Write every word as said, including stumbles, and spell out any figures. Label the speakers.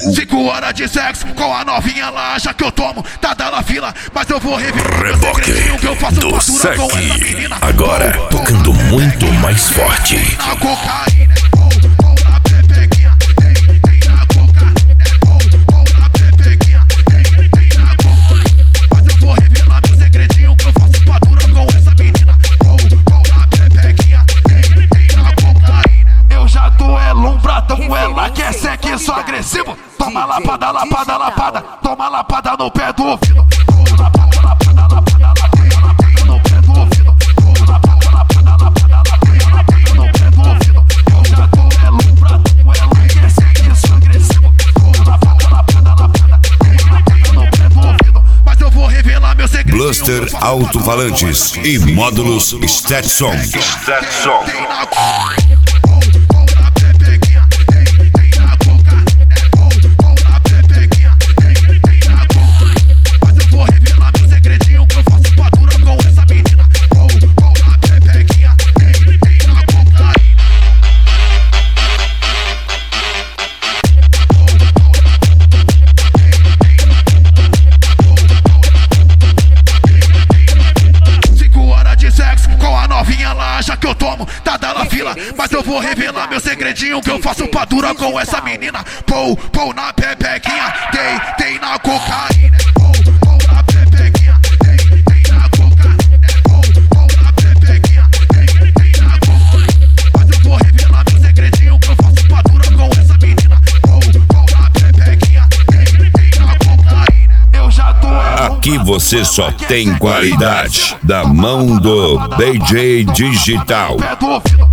Speaker 1: Cinco horas de sexo com a novinha lá, acha que eu tomo, tá dando fila, mas eu vou revelar meu segredinho que eu faço
Speaker 2: do
Speaker 1: fatura com essa menina.
Speaker 2: Agora tocando muito mais forte.
Speaker 1: Na cocaína, ou, ou na pepequinha, tem, tem na coca, ou, ou na pepequinha, tem, tem na coca. Mas eu vou revelar meu segredinho que eu faço fatura com essa menina. Ou, ou na pepequinha, tem, tem na cocaína. Eu já tô é lombradão, ela quer sexo agressivo. Toma lapada, lapada, lapada, toma lapada no pé do ouvido. Toma lapada, lapada, lapada, lapada no pé do ouvido. Toma lapada, lapada, lapada, lapada no pé do ouvido. Eu já tô é lombradão, ela quer sexo agressivo. Toma lapada, lapada, lapada, lapada no pé do ouvido. Mas eu vou revelar meu segredo.
Speaker 2: Bluster alto-falantes e módulos Stetson. Stetson.
Speaker 1: Acha que eu tomo, tá dando fila, mas eu vou revelar meu segredinho que eu faço padura com essa menina. Pou, pou na pepequinha, tem, tem na cocaína. Pou, pou na pepequinha, tem, tem na cocaína. Pou, pou na pepequinha, tem, tem na cocaína. Mas eu vou revelar meu segredinho que eu faço padura com essa menina. Pou, pou na pepequinha, tem, tem na cocaína. Eu já tô.
Speaker 2: Aqui você só tem qualidade da mão do D J Digital.